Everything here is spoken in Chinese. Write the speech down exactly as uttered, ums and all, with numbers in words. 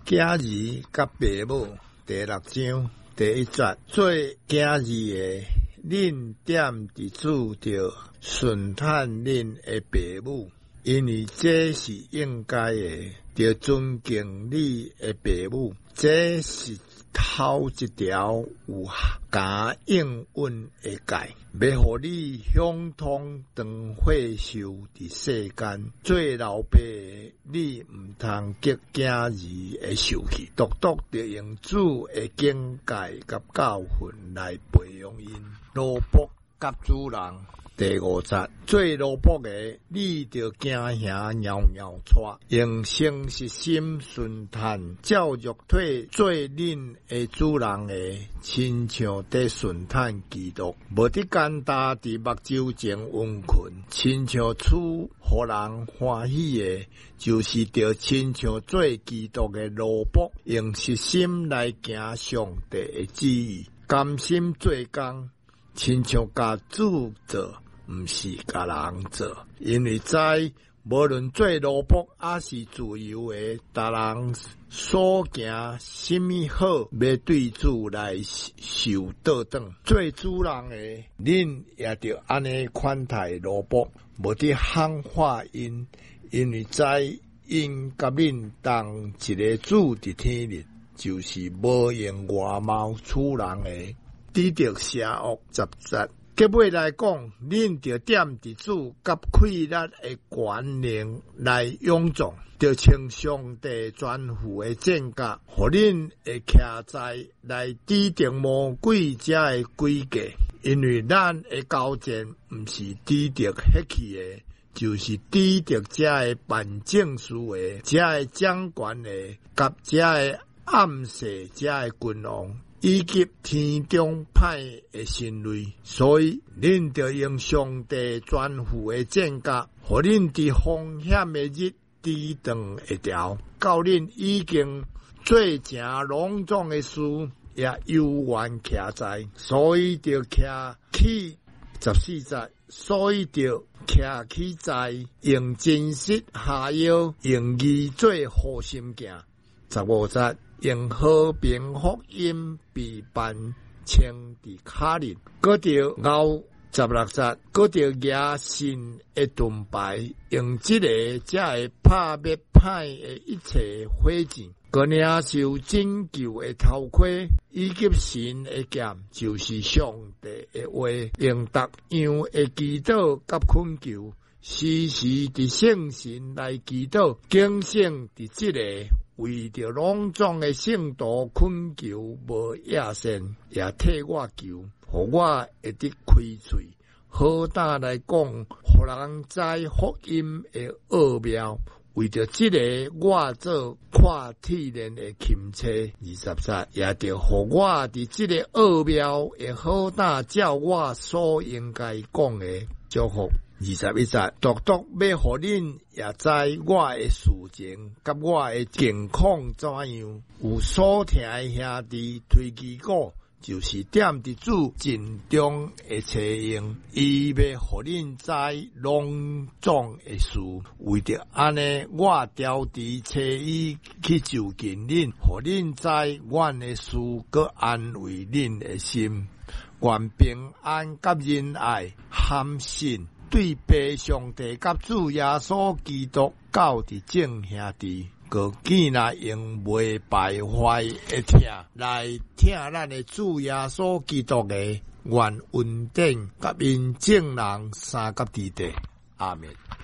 囝儿甲爸母第六章第一节，做囝儿的，恁踮伫厝着顺坦恁的爸母，因为这是应该的，着尊敬你的爸母，这是头一条有加应允的戒，要互你享通长岁寿伫世间。做老爸的，你毋通激囝儿的受气，独独着用主的境界甲教训来培养因。奴仆甲主人。第五节，做奴仆的，你着惊吓袅袅喘，用诚实心顺坦，照肉体做恁的主人的，亲像在顺坦基督，无得简单伫目睭前温困，亲像处互人欢喜的，就是着亲像做基督的奴仆，用实心来行上帝的旨意，甘心做工，亲像甲主做。毋是甲人做，因为知无论做奴仆还是自由的，逐人所行什么好，要对主来受倒转。做主人的，恁也着安尼款待奴仆，无得喊话因，因为知因甲恁同一个主伫天里，就是无用外貌处人的，抵着邪恶杂杂。结尾来讲，恁着踮伫主甲气力的权能来勇壮，着穿上帝全副的战甲，互恁会徛在来抵定魔鬼遮的诡计。因为咱的交战毋是抵着血气的，就是抵着遮的办政事的、遮的掌权的、甲遮的暗世、遮的君王。以及天中派的神类，所以恁着用上帝全副的战甲，互恁伫风险的日抵挡会牢，到恁已经做正隆重的事，也悠然徛在，所以着徛起十四节，所以着徛起在用真实下药，用义做好心行。十五节。用和平福音被办称伫卡林，搁着后十六节，搁着野神的盾牌，用这个才会拍灭歹的一切火箭，搁领受拯救的头盔，以及神的剑，就是上帝的话，用逐样的祈祷甲恳求，时时伫圣神来祈祷，警醒伫这个。为着隆重的圣道恳求，无野线，也替我求，互我会得开嘴，好胆来讲，互人知福音的奥妙。为着这个，我做看体验的钦差，二十节也着互我伫这个奥妙，会好胆照我所应该讲的祝福。二十一节，独独要互恁也知我的事情，甲我的境况怎样。有所听的兄弟推基果，就是踮伫主尽中的车用，伊要互恁知隆重的事。为着安尼，我调伫车伊去就近恁，互恁知阮的事，搁安慰恁的心。愿平安甲仁爱含信。对爸上帝甲主耶稣基督教的正兄弟，个见来用袂败坏的听来听咱的主耶稣基督的愿恩典甲因正人三甲地地。阿们。